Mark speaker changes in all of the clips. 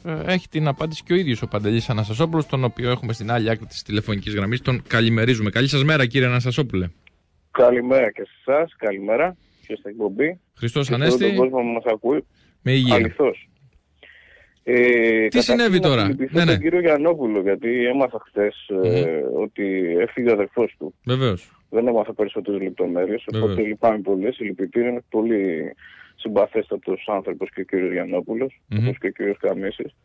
Speaker 1: έχει την απάντηση και ο ίδιος ο Παντελής Αναστασόπουλος, τον οποίο έχουμε στην άλλη άκρη της τηλεφωνικής γραμμής. Τον καλημερίζουμε. Καλή σας μέρα, κύριε Αναστασόπουλε.
Speaker 2: Καλημέρα και σε εσάς, καλημέρα και στην εκπομπή.
Speaker 1: Χριστός Ανέστη.
Speaker 2: Τον κόσμο που μας ακούει.
Speaker 1: Με υγεία.
Speaker 2: Αληθώς.
Speaker 1: Τι συνέβη τώρα?
Speaker 2: Ναι. Τον κύριο Γιαννόπουλο, γιατί έμαθα χθες ότι έφυγε ο αδερφός του.
Speaker 1: Βεβαίως.
Speaker 2: Δεν έμαθα περισσότερες λεπτομέρειες, οπότε λυπάμαι πολύ. Συλληπιτήρια, είναι πολύ συμπαθέστατος άνθρωπος και ο κύριος Γιαννόπουλος, όπως και ο κύριος Καμίσης.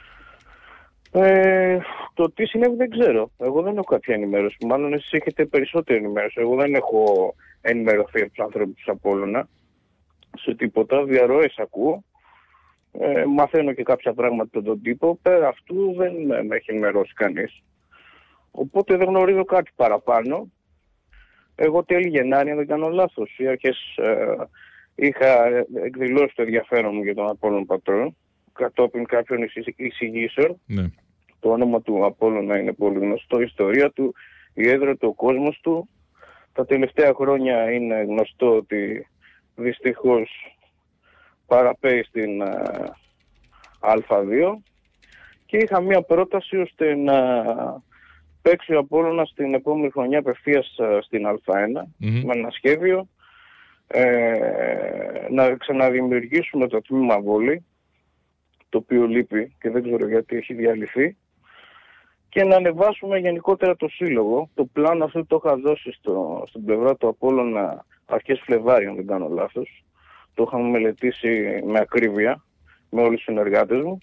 Speaker 2: Το τι συνέβη δεν ξέρω. Εγώ δεν έχω κάποια ενημέρωση. Μάλλον εσείς έχετε περισσότερη ενημέρωση. Εγώ δεν έχω ενημερωθεί από τους ανθρώπους της Απόλλωνα σε τίποτα. Διαρροές ακούω. Μαθαίνω και κάποια πράγματα από τον τύπο. Πέρα αυτού δεν με έχει ενημερώσει κανείς. Οπότε δεν γνωρίζω κάτι παραπάνω. Εγώ τέλη Γενάρη, αν δεν κάνω λάθος, οι αρχές είχα εκδηλώσει το ενδιαφέρον μου για τον Απόλλωνα Πατρών, κατόπιν κάποιων εισηγήσεων.
Speaker 1: Ναι.
Speaker 2: Το όνομα του Απόλλωνα είναι πολύ γνωστό, η ιστορία του, η έδρα του, ο κόσμος του. Τα τελευταία χρόνια είναι γνωστό ότι δυστυχώς παραπέει στην Α2 και είχα μία πρόταση ώστε να παίξει ο Απόλλωνας την επόμενη χρονιά απευθείας στην Α1 με ένα σχέδιο να ξαναδημιουργήσουμε το τμήμα βόλεϊ, το οποίο λείπει και δεν ξέρω γιατί έχει διαλυθεί, και να ανεβάσουμε γενικότερα το σύλλογο. Το πλάνο αυτό το είχα δώσει στην πλευρά του Απόλλωνα αρχές Φλεβάρι, αν δεν κάνω λάθος. Το είχαμε μελετήσει με ακρίβεια με όλους τους συνεργάτες μου.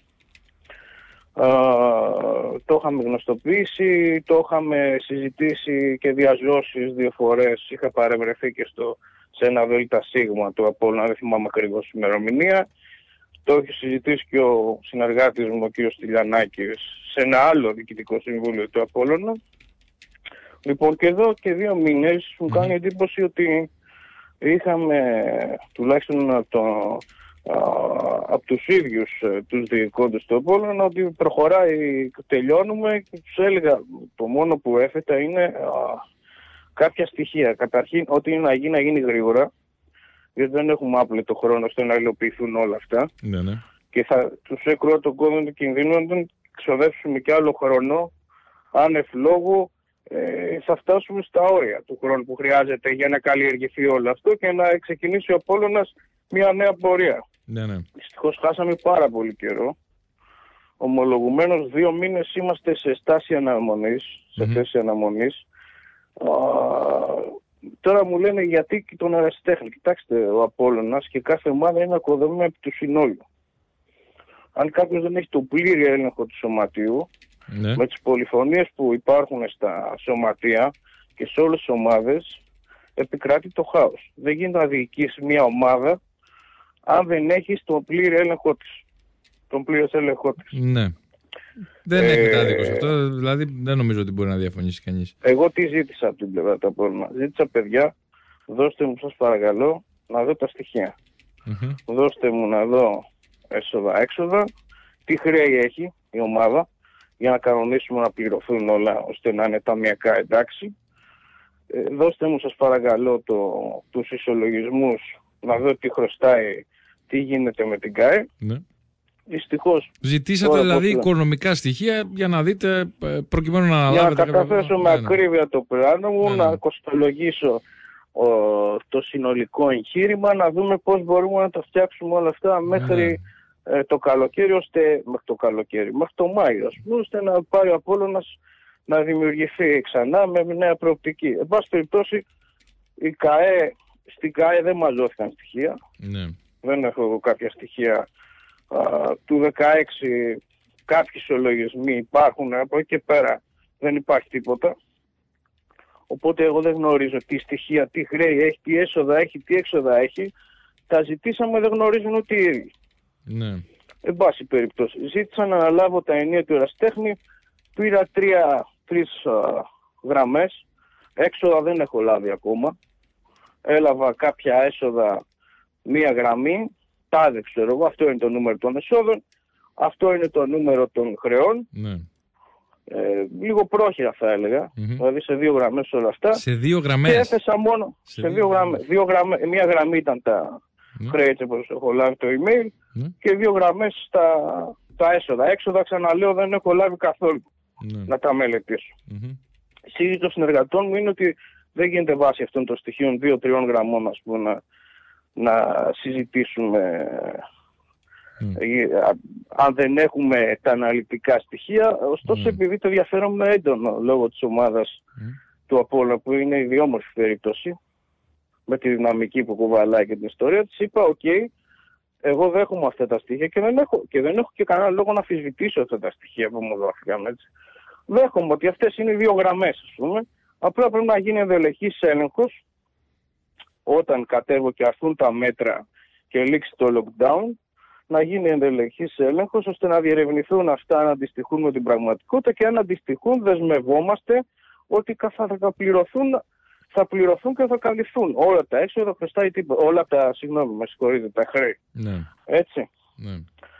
Speaker 2: Το είχαμε γνωστοποιήσει, το είχαμε συζητήσει και διαζώσεις 2 φορές. Είχα παρευρεθεί και σε ένα ΔΣ του Απόλλωνα, δεν θυμάμαι ακριβώς ημερομηνία. Το έχει συζητήσει και ο συνεργάτης μου, ο κ. Στυλιανάκης, σε ένα άλλο διοικητικό συμβούλιο του Απόλλωνα. Λοιπόν, και εδώ και 2 μήνες μου κάνει εντύπωση ότι είχαμε, τουλάχιστον από τους ίδιους τους διοικόντες του Απόλλωνα, ότι προχωράει, τελειώνουμε, και τους έλεγα το μόνο που έφετα είναι κάποια στοιχεία. Καταρχήν, ό,τι είναι να γίνει γρήγορα, γιατί δεν έχουμε άπλετο χρόνο ώστε να υλοποιηθούν όλα αυτά.
Speaker 1: Ναι.
Speaker 2: Και θα τους έκρουα τον κόδωνα του κινδύνου να τον ξοδέψουμε και άλλο χρόνο, άνευ λόγου, θα φτάσουμε στα όρια του χρόνου που χρειάζεται για να καλλιεργηθεί όλο αυτό και να ξεκινήσει ο Απόλλωνας μια νέα πορεία.
Speaker 1: Ναι.
Speaker 2: Δυστυχώς χάσαμε πάρα πολύ καιρό. Ομολογουμένως 2 μήνες είμαστε σε στάση αναμονής, σε θέση αναμονής. Τώρα μου λένε γιατί και τον ερασιτέχνη. Κοιτάξτε, ο Απόλλωνας και κάθε ομάδα είναι οικοδομημένη από του συνόλου. Αν κάποιος δεν έχει το πλήρη έλεγχο του σωματείου, με τις πολυφωνίες που υπάρχουν στα σωματεία και σε όλες τις ομάδες, επικράτει το χάος. Δεν γίνεται να διοικήσει μια ομάδα αν δεν έχεις τον πλήρη έλεγχο της. Τον πλήρες έλεγχο της.
Speaker 1: Ναι. Δεν έχετε άδικο σε αυτό, δηλαδή δεν νομίζω ότι μπορεί να διαφωνήσει κανείς.
Speaker 2: Εγώ τι ζήτησα από την πλευρά του Απόλλωνα? Ζήτησα, παιδιά, δώστε μου σας παρακαλώ να δω τα στοιχεία. Δώστε μου να δω έσοδα, έξοδα, τι χρέη έχει η ομάδα, για να κανονίσουμε να πληρωθούν όλα ώστε να είναι ταμιακά εντάξει. Δώστε μου σας παρακαλώ τους ισολογισμούς, να δω τι χρωστάει, τι γίνεται με την ΚΑΕ.
Speaker 1: Ναι.
Speaker 2: Δυστυχώς.
Speaker 1: Ζητήσατε δηλαδή οικονομικά στοιχεία για να δείτε, προκειμένου να αναλάβετε.
Speaker 2: Για να καταθέσω με ακρίβεια το πλάνο μου, να κοστολογήσω το συνολικό εγχείρημα, να δούμε πώς μπορούμε να τα φτιάξουμε όλα αυτά μέχρι το καλοκαίρι, μέχρι το Μάιο, ώστε να πάρει ο Απόλλωνας να δημιουργηθεί ξανά με νέα προοπτική. Εν πάση περιπτώσει, στην ΚΑΕ δεν μας δόθηκαν στοιχεία.
Speaker 1: Ναι.
Speaker 2: Δεν έχω εγώ κάποια στοιχεία του 16, κάποιοι ισολογισμοί υπάρχουν, από εκεί και πέρα δεν υπάρχει τίποτα. Οπότε εγώ δεν γνωρίζω τι στοιχεία, τι χρέη έχει, τι έσοδα έχει, τι έξοδα έχει. Τα ζητήσαμε, δεν γνωρίζουν ούτε οι ίδιοι.
Speaker 1: Ναι.
Speaker 2: Εν πάση περιπτώσει, ζήτησα να αναλάβω τα ενία του ερασιτέχνη, πήρα 3 γραμμές, έξοδα δεν έχω λάβει ακόμα. Έλαβα κάποια έσοδα, 1 γραμμή, τάδε ξέρω εγώ, αυτό είναι το νούμερο των εσόδων, αυτό είναι το νούμερο των χρεών.
Speaker 1: Ναι.
Speaker 2: Λίγο πρόχειρα θα έλεγα, δηλαδή σε 2 γραμμές όλα αυτά.
Speaker 1: Σε 2 γραμμές.
Speaker 2: Και έθεσα μόνο σε 2 γραμμές. 1 γραμμή ήταν τα χρέη όπως έχω λάβει το email και 2 γραμμές τα έσοδα. Έξοδα, ξαναλέω, δεν έχω λάβει καθόλου να τα μελετήσω. Η σύγχυση των συνεργατών μου είναι ότι δεν γίνεται βάση αυτών των στοιχείων 2-3 γραμμών, ας πούμε, να συζητήσουμε αν δεν έχουμε τα αναλυτικά στοιχεία. Ωστόσο, επειδή το ενδιαφέρον είναι έντονο λόγω της ομάδας του Απόλλωνα, που είναι ιδιόμορφη περίπτωση, με τη δυναμική που κουβαλάει και την ιστορία της, είπα εγώ δέχομαι αυτά τα στοιχεία και δεν έχω και κανένα λόγο να αμφισβητήσω αυτά τα στοιχεία που μου δόθηκαν, έτσι. Δέχομαι ότι αυτές είναι οι 2 γραμμές, ας πούμε. Απλά πρέπει να γίνει ενδελεχής έλεγχος όταν κατέβω και αρθούν τα μέτρα και λήξει το lockdown, να γίνει ενδελεχής έλεγχος ώστε να διερευνηθούν αυτά, να αντιστοιχούν με την πραγματικότητα, και αν αντιστοιχούν δεσμευόμαστε ότι θα πληρωθούν και θα καλυφθούν όλα τα έξοδα, χρωστάει τίποτα, όλα τα, τα χρέη. Ναι. Έτσι. Ναι.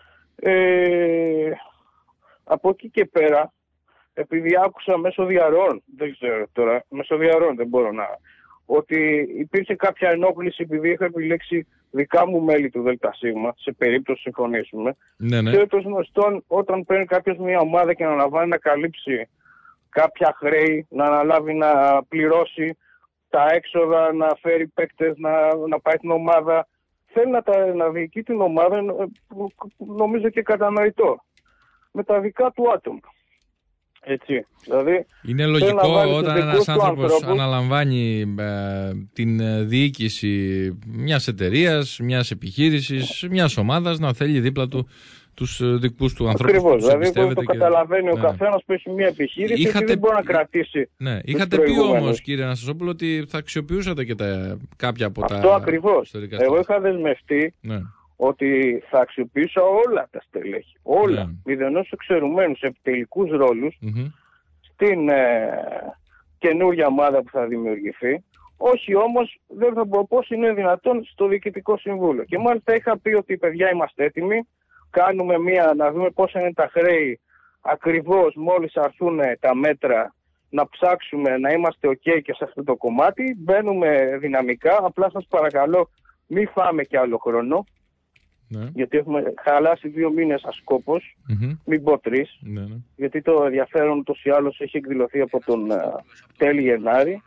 Speaker 2: Από εκεί και πέρα, επειδή άκουσα μέσω διαρροών, δεν ξέρω τώρα, μέσω διαρροών δεν μπορώ να, ότι υπήρχε κάποια ενόχληση επειδή είχα επιλέξει δικά μου μέλη του ΔΣ, σε περίπτωση συμφωνήσουμε. Ναι. Και όπως γνωστόν, όταν παίρνει κάποιος μια ομάδα και αναλαμβάνει να καλύψει κάποια χρέη, να αναλάβει να πληρώσει τα έξοδα, να φέρει παίκτες, να πάει την ομάδα, θέλει να διοικεί την ομάδα, νομίζω και κατανοητό, με τα δικά του άτομα. Έτσι. Δηλαδή,
Speaker 1: είναι λογικό όταν ένας άνθρωπος αναλαμβάνει την διοίκηση μιας εταιρείας, μιας επιχείρησης, μιας ομάδας, να θέλει δίπλα του τους δικούς του ανθρώπους.
Speaker 2: Ακριβώς, δηλαδή το καταλαβαίνει ο καθένας που έχει μια επιχείρηση και δεν μπορεί να κρατήσει.
Speaker 1: Ναι, είχατε πει όμως, κύριε Αναστασόπουλο, ότι θα αξιοποιούσατε και κάποια από τα.
Speaker 2: Αυτό ακριβώς. Εγώ είχα δεσμευτεί ότι θα αξιοποιήσω όλα τα στελέχη. Όλα. Μηδενός εξαιρουμένους επιτελικούς ρόλους στην καινούργια ομάδα που θα δημιουργηθεί. Όχι όμως, δεν θα πω πώς είναι δυνατόν στο Διοικητικό Συμβούλιο. Και μάλιστα είχα πει ότι παιδιά είμαστε έτοιμοι, κάνουμε να δούμε πόσα είναι τα χρέη ακριβώς μόλις αρθούν τα μέτρα, να ψάξουμε να είμαστε ok και σε αυτό το κομμάτι. Μπαίνουμε δυναμικά, απλά σας παρακαλώ μην φάμε και άλλο χρόνο. Ναι. Γιατί έχουμε χαλάσει 2 μήνες ασκόπως, μην πω 3, γιατί το ενδιαφέρον ούτως ή άλλως έχει εκδηλωθεί από τον τέλη Γενάρη,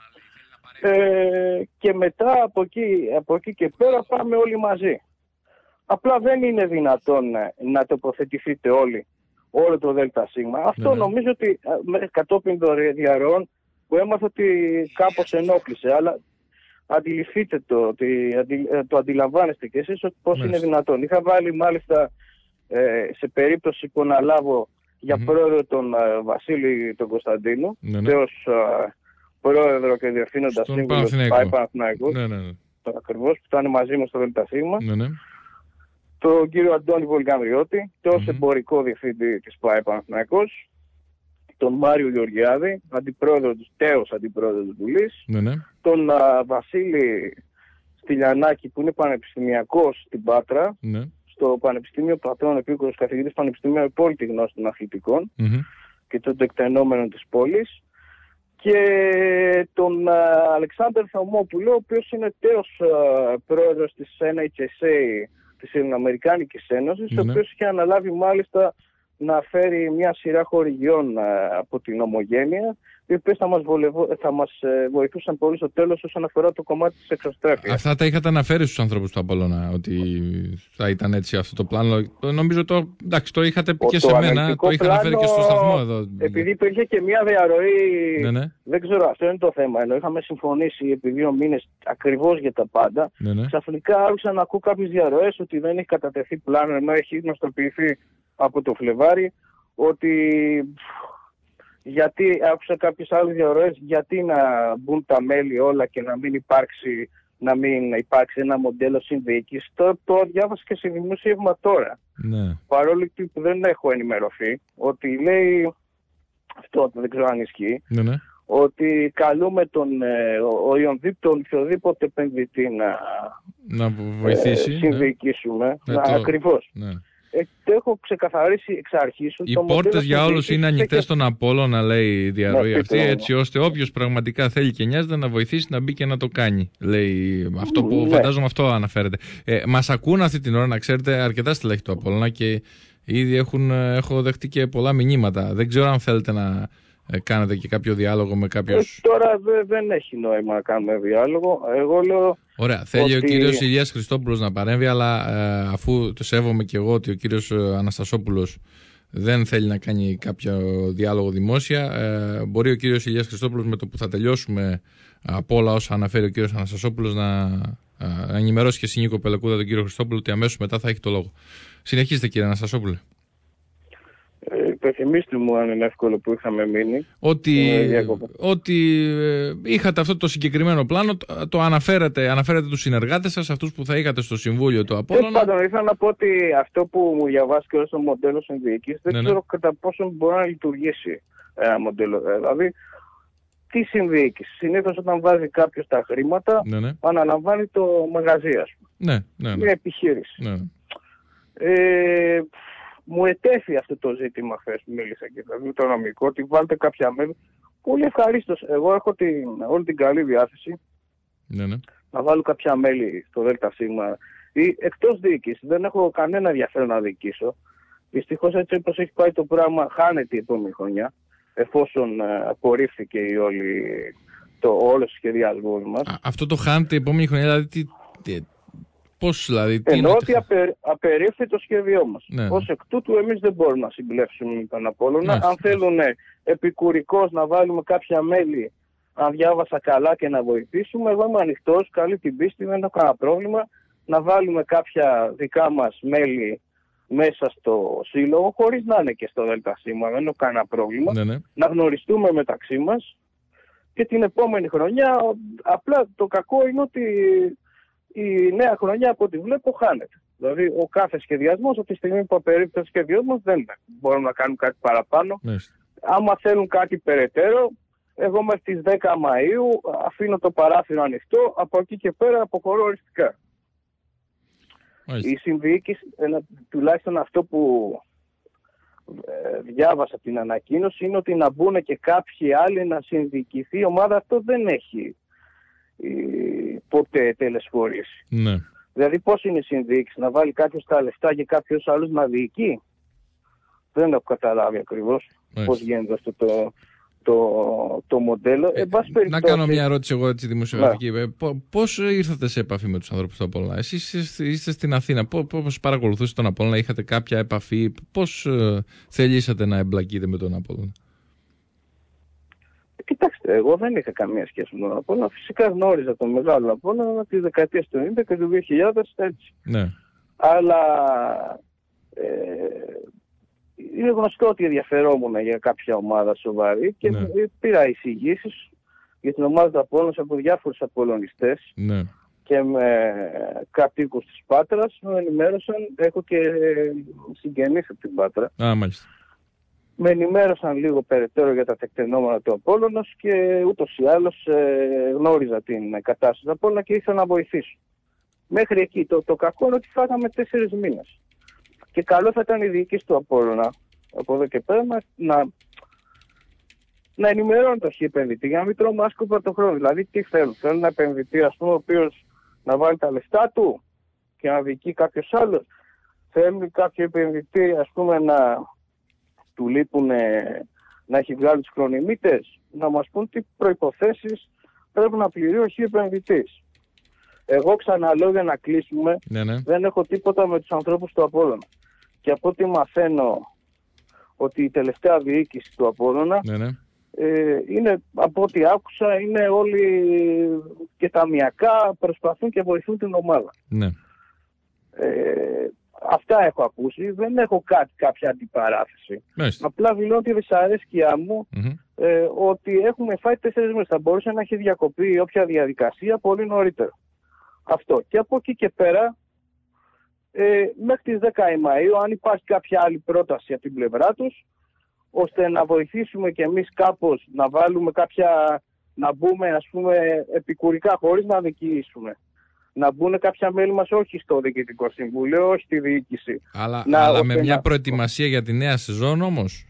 Speaker 2: και μετά από εκεί και πέρα πάμε όλοι μαζί. Απλά δεν είναι δυνατόν να τοποθετηθείτε όλοι, όλο το ΔΣ. Αυτό νομίζω ότι κατόπιν των διαρροών που έμαθα ότι κάπως ενόχλησε, αλλά αντιληφθείτε το αντιλαμβάνεστε και εσείς ότι πώς είναι δυνατόν. Είχα βάλει μάλιστα σε περίπτωση που αναλάβω για πρόεδρο τον Βασίλη τον Κωνσταντίνο, ως πρόεδρο και διευθύνοντα σύμβουλο του ΠΑΕ Παναθηναϊκός, ακριβώς που ήταν μαζί μου στο ΔΣ, τον κύριο Αντώνη Βολγανδριώτη, ως εμπορικό διευθύντη της ΠΑΕ Παναθηναϊκός, τον Μάριο Γεωργιάδη, τέος αντιπρόεδρο της Βουλής, τον Βασίλη Στυλιανάκη που είναι πανεπιστημιακός στην Πάτρα, στο Πανεπιστήμιο Πατρών Επίκουρος καθηγητής Πανεπιστημίου, απόλυτη γνώση των αθλητικών και των τεκτενόμενων της πόλης, και τον Αλεξάνδρ Θαυμόπουλο, ο οποίος είναι τέος πρόεδρος της NHSA, της Ελληνοαμερικάνικης Ένωσης, ο οποίος είχε αναλάβει μάλιστα να φέρει μια σειρά χορηγιών από την Ομογένεια, οι οποίες θα μας βοηθούσαν πολύ στο τέλος όσον αφορά το κομμάτι της εξωστρέφειας.
Speaker 1: Αυτά τα είχατε αναφέρει στους ανθρώπους του Απόλλωνα, ότι θα ήταν έτσι αυτό το πλάνο. Νομίζω εντάξει, το είχατε πει και σε μένα, το είχα αναφέρει και στο σταθμό εδώ.
Speaker 2: Επειδή υπήρχε και μια διαρροή, δεν ξέρω, αυτό είναι το θέμα, ενώ είχαμε συμφωνήσει επί 2 μήνες ακριβώς για τα πάντα, ξαφνικά άρχισα να ακούω κάποιες διαρροές ότι δεν έχει κατατεθεί πλάνο, ενώ έχει γνωστοποιηθεί από το Φλεβάρι, ότι γιατί άκουσα κάποιες άλλες διαρροές, γιατί να μπουν τα μέλη όλα και να μην υπάρξει ένα μοντέλο συνδιοίκησης. Το διάβασα και σε δημοσίευμα τώρα. Παρόλο που δεν έχω ενημερωθεί, ότι λέει, αυτό δεν ξέρω αν ισχύει, ότι καλούμε τον οποιοδήποτε επενδυτή
Speaker 1: να βοηθήσει,
Speaker 2: συνδιοικήσουμε. Ακριβώς. Το έχω ξεκαθαρίσει εξ αρχής.
Speaker 1: Οι πόρτες για όλους είναι ανοιχτές στον Απόλλωνα, λέει η διαρροή αυτή, έτσι ώστε όποιος πραγματικά θέλει και νοιάζεται να βοηθήσει να μπει και να το κάνει. Λέει αυτό που φαντάζομαι αυτό αναφέρεται. Μας ακούν αυτή την ώρα, να ξέρετε, αρκετά στελέχη του Απόλλωνα και Ήδη έχω δεχτεί και πολλά μηνύματα. Δεν ξέρω αν θέλετε να κάνετε και κάποιο διάλογο με κάποιους...
Speaker 2: Τώρα δεν έχει νόημα να κάνουμε διάλογο. Εγώ λέω...
Speaker 1: Ωραία. Θέλει ο κύριος Ηλίας Χριστόπουλος να παρέμβει, αλλά αφού το σέβομαι και εγώ ότι ο κύριος Αναστασόπουλος δεν θέλει να κάνει κάποιο διάλογο δημόσια, μπορεί ο κύριος Ηλίας Χριστόπουλος, με το που θα τελειώσουμε από όλα όσα αναφέρει ο κύριος Αναστασόπουλος, να ενημερώσει και εσύ, Νίκο Πελεκούδα, τον κύριο Χριστόπουλο, ότι αμέσως μετά θα έχει το λόγο. Συνεχίστε, κύριε Αναστασόπουλε.
Speaker 2: Υπενθυμίστε μου, αν είναι εύκολο, που είχαμε μείνει.
Speaker 1: Ότι είχατε αυτό το συγκεκριμένο πλάνο, το αναφέρατε τους συνεργάτες σας, αυτούς που θα είχατε στο Συμβούλιο του Απόλλωνα.
Speaker 2: Πάντων, ήθελα να πω ότι αυτό που μου διαβάστηκε ως το μοντέλο συνδιοίκησης, δεν ξέρω κατά πόσο μπορεί να λειτουργήσει ένα μοντέλο. Δηλαδή, τι συνδιοίκηση? Συνήθως όταν βάζει κάποιος τα χρήματα, αναλαμβάνει το μαγαζί, ας πούμε. Μια επιχείρηση. Μου ετέθη αυτό το ζήτημα χθες που μίλησα και δηλαδή το νομικό, ότι βάλτε κάποια μέλη. Πολύ ευχαρίστως. Εγώ έχω όλη την καλή διάθεση να βάλω κάποια μέλη στο ΔΣ ή εκτός διοίκησης. Δεν έχω κανένα ενδιαφέρον να διοικήσω. Δυστυχώς, έτσι όπως έχει πάει το πράγμα, χάνεται η επόμενη χρονιά, εφόσον απορρίφθηκε όλος ο σχεδιασμός μας.
Speaker 1: Αυτό το χάνεται η επόμενη χρονιά, δηλαδή πώς, δηλαδή?
Speaker 2: Εννοώ ότι απερίφθη το σχέδιό μας. Ως εκ τούτου εμείς δεν μπορούμε να συμπλέψουμε τον Απόλλωνα. Αν θέλουν επικουρικώς να βάλουμε κάποια μέλη, αν διάβασα καλά, και να βοηθήσουμε, εγώ είμαι ανοιχτός, καλή την πίστη, δεν έχω κανένα πρόβλημα να βάλουμε κάποια δικά μας μέλη μέσα στο σύλλογο, χωρίς να είναι και στο ΔΣ, δεν έχω κανένα πρόβλημα. Να γνωριστούμε μεταξύ μας και την επόμενη χρονιά. Απλά το κακό είναι ότι η νέα χρονιά, από ό,τι βλέπω, χάνεται. Δηλαδή, ο κάθε σχεδιασμός, από τη στιγμή που απερίφθη ο σχεδιασμός, δεν μπορούμε να κάνουμε κάτι παραπάνω. Άμα θέλουν κάτι περαιτέρω, εγώ μέχρι τις 10 Μαΐου αφήνω το παράθυρο ανοιχτό, από εκεί και πέρα αποχωρώ οριστικά. Η συνδιοίκηση, τουλάχιστον αυτό που διάβασα την ανακοίνωση, είναι ότι να μπουν και κάποιοι άλλοι να συνδιοικηθεί η ομάδα. Αυτό δεν έχει ποτέ τελεσφορήσει. Δηλαδή, πώς είναι η συνδιοίκηση? Να βάλει κάποιος τα λεφτά και κάποιος άλλος να διοικεί? Δεν έχω καταλάβει ακριβώς πώς γίνεται αυτό το μοντέλο.
Speaker 1: Να κάνω μια ερώτηση εγώ, έτσι, δημοσιογραφική. Πώς ήρθατε σε επαφή με τους ανθρώπους του Απόλλωνα? Εσείς είστε στην Αθήνα. Πώς παρακολουθούσατε τον Απόλλωνα? Είχατε κάποια επαφή? Πώς θελήσατε να εμπλακείτε με τον Απόλλωνα?
Speaker 2: Κοιτάξτε, εγώ δεν είχα καμία σχέση με τον Απόλλωνα. Φυσικά γνώριζα τον μεγάλο Απόλλωνα τις δεκαετίες του 90 και του 2000, έτσι. Αλλά είναι γνωστό ότι ενδιαφερόμουν για κάποια ομάδα σοβαρή και πήρα εισηγήσεις για την ομάδα του Απόλλωνα από διάφορους απόλλωνιστές και με κατοίκους της Πάτρας. Με ενημέρωσαν, έχω και συγγενείς από την Πάτρα.
Speaker 1: Μάλιστα.
Speaker 2: Με ενημέρωσαν λίγο περαιτέρω για τα τεκτενόμενα του Απόλλωνος και ούτως ή άλλως γνώριζα την κατάσταση του Απόλλωνα και ήθελα να βοηθήσω. Μέχρι εκεί. Το κακό είναι ότι φάγαμε 4 μήνες. Και καλό θα ήταν η διοίκηση του Απόλλωνα από εδώ και πέρα να ενημερώνει το επενδυτή για να μην τρώμε άσκοπα το χρόνο. Δηλαδή, τι θέλουν? Θέλουν ένα επενδυτή, ας πούμε, ο οποίος να βάλει τα λεφτά του και να διοικεί κάποιος άλλος? Θέλουν κάποιο επενδυτή, ας πούμε, να του λείπουν, να έχει βγάλει τους χρονιμίτες, να μας πούν τι προϋποθέσεις πρέπει να πληρεί ο επενδυτής. Εγώ ξαναλέω, για να κλείσουμε, δεν έχω τίποτα με τους ανθρώπους του Απόλλωνα. Και από ό,τι μαθαίνω ότι η τελευταία διοίκηση του Απόλλωνα είναι, από ό,τι άκουσα, είναι όλοι και ταμιακά, προσπαθούν και βοηθούν την ομάδα. Αυτά έχω ακούσει, δεν έχω κάποια αντιπαράθεση. Απλά δηλώνω τη δυσαρέσκεια μου ότι έχουμε φάει 4 μήνες. Θα μπορούσε να έχει διακοπεί όποια διαδικασία πολύ νωρίτερα. Αυτό. Και από εκεί και πέρα, μέχρι τις 10 Μαΐου, αν υπάρχει κάποια άλλη πρόταση από την πλευρά τους, ώστε να βοηθήσουμε και εμείς κάπως να βάλουμε να μπούμε, ας πούμε, επικουρικά, χωρίς να διοικήσουμε. Να μπουν κάποια μέλη μας, όχι στο Διοικητικό Συμβούλιο, όχι στη διοίκηση.
Speaker 1: Αλλά με μια προετοιμασία για τη νέα σεζόν όμως.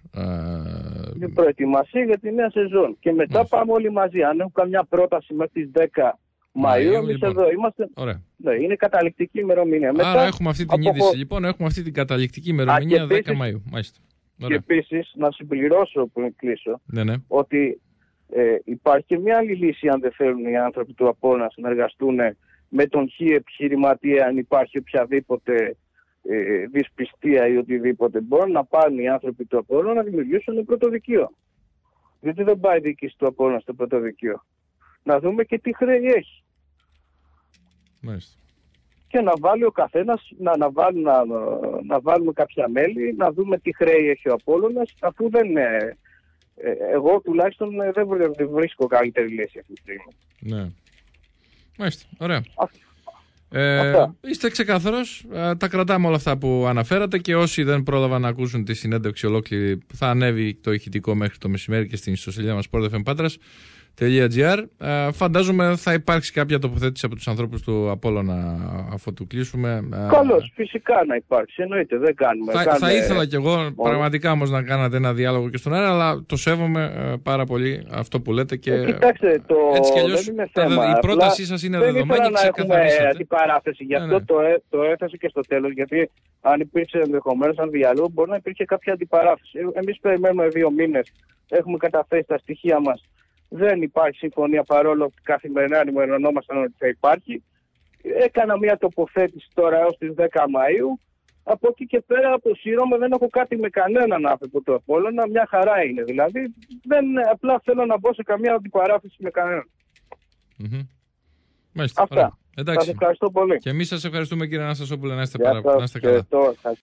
Speaker 2: Προετοιμασία για τη νέα σεζόν. Και μετά πάμε όλοι μαζί. Αν έχουν καμιά πρόταση μέχρι τις 10 Μαΐου, εμείς εδώ είμαστε.
Speaker 1: Ωραία.
Speaker 2: Ναι, είναι καταληκτική ημερομηνία.
Speaker 1: Άρα έχουμε αυτή την είδηση, λοιπόν, έχουμε αυτή την καταληκτική ημερομηνία 10 Μαΐου. Μάλιστα.
Speaker 2: Και επίσης, να συμπληρώσω πριν κλείσω,
Speaker 1: ναι.
Speaker 2: ότι υπάρχει και μια άλλη λύση αν δεν θέλουν οι άνθρωποι του Απόλλωνα να συνεργαστούν με τον χ επιχειρηματία, αν υπάρχει οποιαδήποτε δυσπιστία ή οτιδήποτε. Μπορούν να πάνε οι άνθρωποι του Απόλλωνα να δημιουργήσουν πρωτοδικείο. Γιατί δεν πάει η διοίκηση του Απόλλωνα στο πρωτοδικείο. Να δούμε και τι χρέη έχει.
Speaker 1: Μάλιστα.
Speaker 2: Και να βάλει ο καθένας, να βάλουμε κάποια μέλη, να δούμε τι χρέη έχει ο Απόλλωνας, αφού δεν είναι. Εγώ τουλάχιστον δεν βρίσκω καλύτερη λύση αυτή τη στιγμή.
Speaker 1: Ναι. Μάλιστα. Ωραία. Είστε ξεκάθαρος. Τα κρατάμε όλα αυτά που αναφέρατε και όσοι δεν πρόλαβαν να ακούσουν τη συνέντευξη ολόκληρη θα ανέβει το ηχητικό μέχρι το μεσημέρι και στην ιστοσελίδα μας sportfmpatras.gr. Φαντάζομαι θα υπάρξει κάποια τοποθέτηση από τους ανθρώπους του Απόλλωνα αφού του κλείσουμε.
Speaker 2: Καλώς, φυσικά να υπάρξει. Εννοείται, δεν κάνουμε.
Speaker 1: Θα ήθελα κι εγώ πραγματικά όμως να κάνατε ένα διάλογο και στον αέρα, αλλά το σέβομαι πάρα πολύ αυτό που λέτε. Και
Speaker 2: κοιτάξτε, έτσι κι αλλιώς
Speaker 1: η πρότασή σας είναι δεδομένη και ξεκαθαρίσατε.
Speaker 2: Δεν αντιπαράθεση, γι' αυτό το έθεσε και στο τέλος, γιατί αν υπήρξε ενδεχομένως ένα διάλογο μπορεί να υπήρχε κάποια αντιπαράθεση. Εμείς περιμένουμε 2 μήνες, έχουμε καταθέσει τα στοιχεία μας. Δεν υπάρχει συμφωνία παρόλο που καθημερινά ενημερωνόμασταν ότι θα υπάρχει. Έκανα μια τοποθέτηση τώρα έως τις 10 Μαΐου. Από εκεί και πέρα αποσύρωμαι, δεν έχω κάτι με κανέναν άνθρωπο του Απόλλωνα. Μια χαρά είναι δηλαδή. Απλά θέλω να μπω σε καμία αντιπαράθεση με κανέναν.
Speaker 1: Μάλιστα.
Speaker 2: Αυτά.
Speaker 1: Εντάξει.
Speaker 2: Σας ευχαριστώ πολύ.
Speaker 1: Και εμείς σας ευχαριστούμε κύριε Αναστασόπουλε, να είστε καλά.